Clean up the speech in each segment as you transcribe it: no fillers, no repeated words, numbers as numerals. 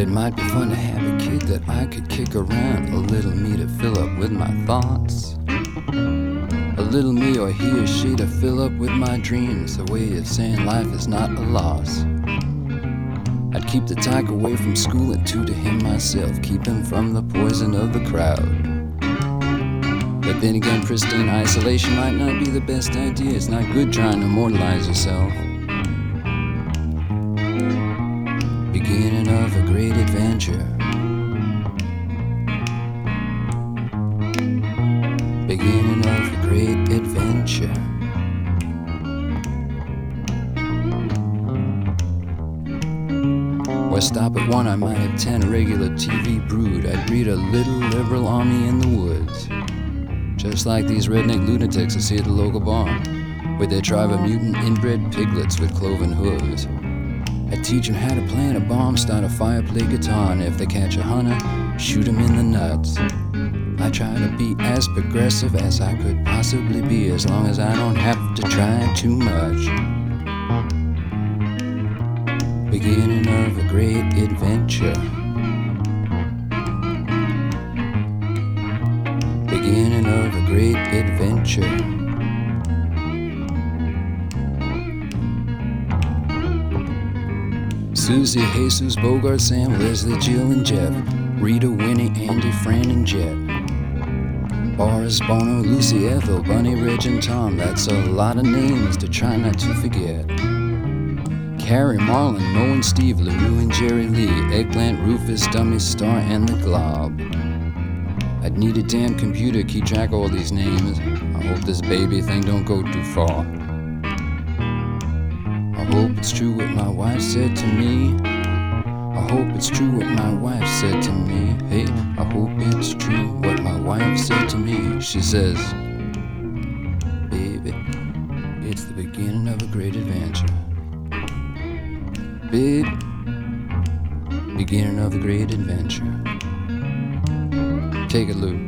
It might be fun to have a kid that I could kick around, a little me to fill up with my thoughts, a little me or he or she to fill up with my dreams, a way of saying life is not a loss. I'd keep the tiger away from school and tutor him myself, keep him from the poison of the crowd. But then again, pristine isolation might not be the best idea. It's not good trying to immortalize yourself. Beginning of a great adventure. Beginning of a great adventure. Or stop at one, I might have 10, a regular TV brood. I'd breed a little liberal army in the woods, just like these redneck lunatics I see at the local barn, with their tribe of mutant inbred piglets with cloven hooves. I'd teach them how to plant a bomb, start a fire, play guitar, and if they catch a hunter, shoot him in the nuts. I try to be as progressive as I could possibly be, as long as I don't have to try too much. Beginning of a great adventure. Beginning of a great adventure. Susie, Jesus, Bogart, Sam, Leslie, Jill, and Jeff, Rita, Winnie, Andy, Fran, and Jet, Boris, Bono, Lucy, Ethel, Bunny, Reg, and Tom. That's a lot of names to try not to forget. Carrie, Marlon, Mo, and Steve, LaRue, and Jerry Lee, Eggplant, Rufus, Dummy, Star, and the Glob. I'd need a damn computer to keep track of all these names. I hope this baby thing don't go too far. I hope it's true what my wife said to me. I hope it's true what my wife said to me. Hey, I hope it's true what my wife said to me. She says, baby, it's the beginning of a great adventure. Babe, beginning of a great adventure. Take it, Lou.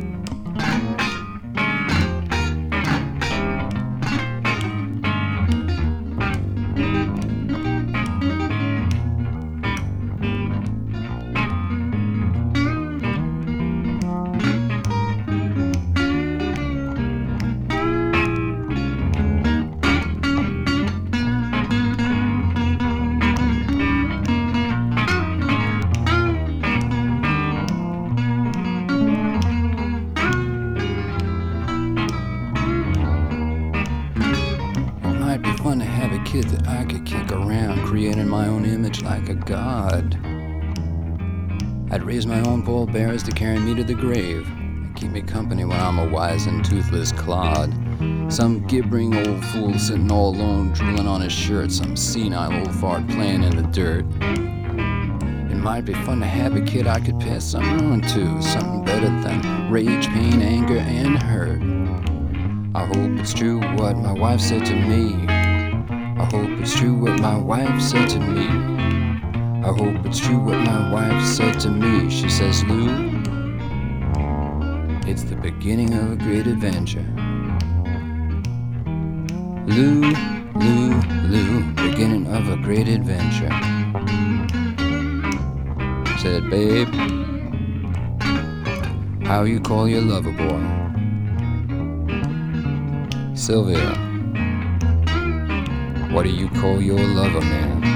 Fun to have a kid that I could kick around, creating my own image like a god. I'd raise my own pallbearers to carry me to the grave, and keep me company when I'm a wise and toothless clod. Some gibbering old fool sitting all alone, drooling on his shirt, some senile old fart playing in the dirt. It might be fun to have a kid I could pass something on to, something better than rage, pain, anger, and hurt. I hope it's true what my wife said to me. I hope it's true what my wife said to me. I hope it's true what my wife said to me. She says, Lou, it's the beginning of a great adventure. Lou, Lou, Lou, beginning of a great adventure. Said, babe, how you call your lover boy? Sylvia, what do you call your lover man?